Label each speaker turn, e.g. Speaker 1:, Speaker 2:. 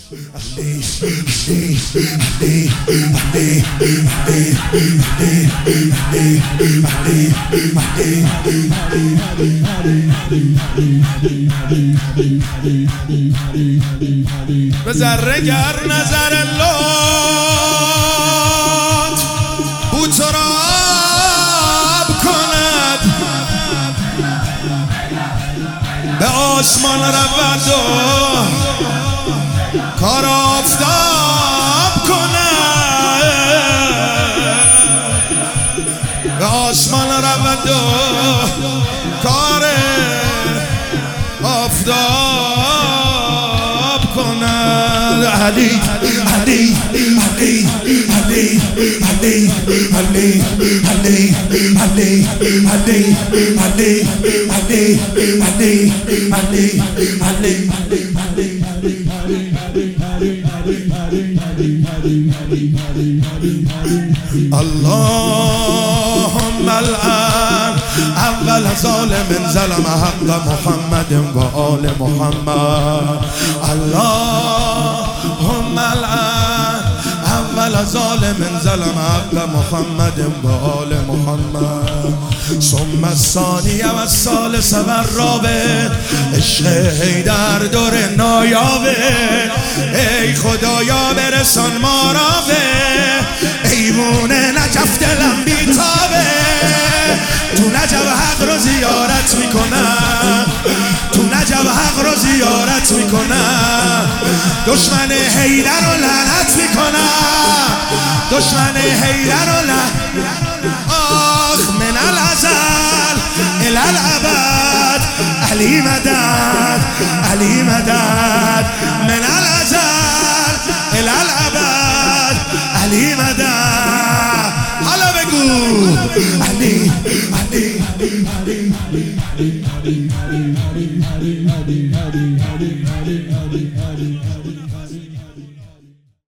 Speaker 1: به ذره گر نظر لطف او تو را آب کند، به آسمان رود و کار آفتاب کند، به آسمان رود و کار آفتاب کند. علی علی علی علی علی علی علی علی علی علی علی علی علی اللهم الآن اول ظالم ظلم حق محمد و آل محمد. اللهم الآن اول ظالم ظلم حق محمد و آل محمد. ثم الثانی و الثالث و الرابع عشق حیدر دور نایابه. ای خدایا برسان ما را به ایوون نجف، دلم بیتابه. تو نجف حق رو زیارت میکنم، تو نجف حق رو زیارت میکنم. دشمن حیدر رو لعنت میکنم، دشمن حیدر رو آخ من الازل الى الابد علی مدد علی مدد، من الازل الى الابد علی مدد. حالا بگو علی علی علی علی علی علی علی علی علی علی علی علی